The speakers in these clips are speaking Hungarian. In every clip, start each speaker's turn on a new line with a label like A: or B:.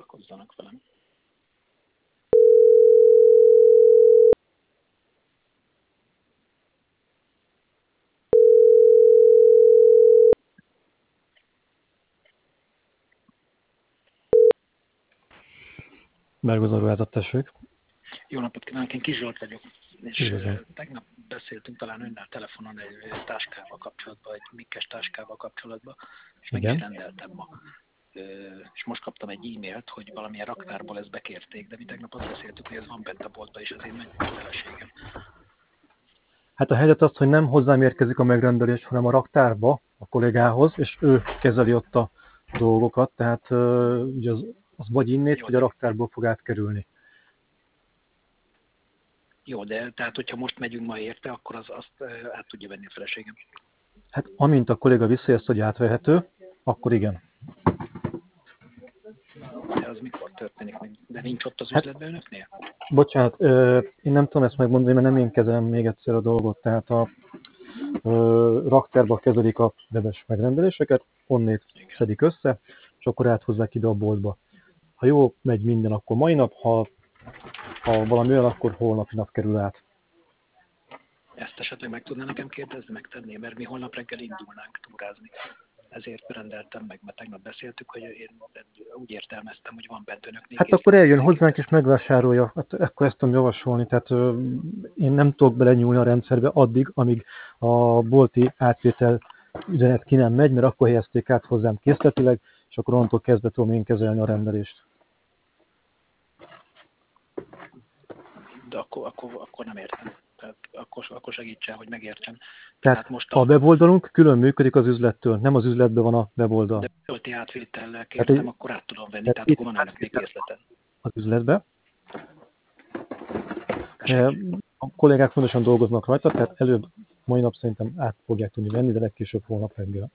A: szórakozzanak velem.
B: Bergozó ruházat, tessék.
A: Jó napot kívánok, én Kis Zsolt vagyok. És
B: Üdvözlöm.
A: tegnap beszéltünk talán önnel telefonon egy táskával kapcsolatban, egy mikkes táskával kapcsolatban, és meg
B: Igen.
A: is rendeltem ma. És most kaptam egy e-mailt, hogy valamilyen raktárból ezt bekérték, de mi tegnap azt beszéltük, hogy ez van bent a boltban, és ezért nagyon a feleségem.
B: Hát a helyzet az, hogy nem hozzám érkezik a megrendelés, hanem a raktárba, a kollégához, és ő kezeli ott a dolgokat, tehát ugye az vagy innét, vagy a raktárból fog átkerülni.
A: Jó, de tehát, hogyha most megyünk ma érte, akkor azt át tudja venni a feleségem.
B: Hát amint a kolléga visszajelzt, hogy átvehető, akkor igen.
A: De az mikor történik? De nincs ott az üzletben önöknél?
B: Bocsánat, én nem tudom ezt megmondani, mert nem én kezelem még egyszer a dolgot, tehát a raktárba kezelik a webes megrendeléseket, onnét szedik össze, és akkor áthozzák ide a boltba. Ha jó megy minden, akkor mai nap, ha valami olyan, akkor holnapi nap kerül át.
A: Ezt esetleg meg tudná nekem kérdezni, megtenni, mert mi holnap reggel indulnánk túrázni. Ezért rendeltem meg, mert tegnap beszéltük, hogy én úgy értelmeztem, hogy van bent önöknél.
B: Hát akkor eljön hozzánk és megvásárolja, hát akkor ezt tudom javasolni, tehát én nem tudok belenyúlni a rendszerbe addig, amíg a bolti átvétel üzenet ki nem megy, mert akkor helyezték át hozzám készletileg, és akkor onnantól kezdve tudom én kezelni a rendelést.
A: De akkor nem értem. Tehát akkor segítsen, hogy megértem.
B: Tehát
A: most
B: a weboldalunk külön működik az üzlettől, nem az üzletben van a weboldal.
A: De bolti átvétellel kértem, akkor át tudom venni, tehát akkor van önöknél készleten.
B: Az üzletbe. A kollégák fontosan dolgoznak rajta, tehát előbb mai nap szerintem át fogják tudni venni, de legkésőbb holnap reggel.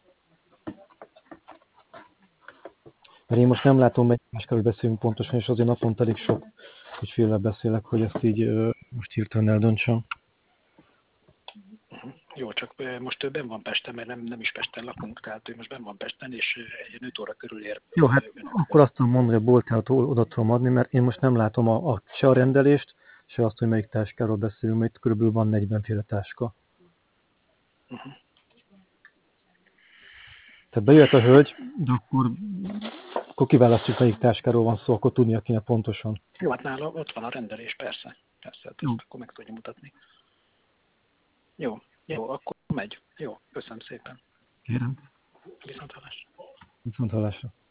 B: Mert én most nem látom, melyik máskáról beszélünk pontosan, és azért naponta elég sok ügyféllel beszélek, hogy ezt így most hirtelen eldöntsem.
A: Jó, csak most ő benn van Pesten, mert nem is Pesten lakunk, tehát ő most benn van Pesten, és egy 5 óra körül ér.
B: Jó, hát akkor azt tudom mondani, hogy a boltját oda tudom adni, mert én most nem látom se a rendelést, se azt, hogy melyik táskáról beszélünk, mert körülbelül van 40 féle táska. Tehát bejöhet a hölgy, de akkor kiválasztjuk, melyik táskáról van szó, akkor tudnia kéne pontosan.
A: Jó, hát nála ott van a rendelés, persze. Persze, hát ezt akkor meg tudja mutatni. Jó, akkor megy. Jó, köszönöm szépen.
B: Kérem.
A: Viszonthallásra.
B: Viszonthallásra.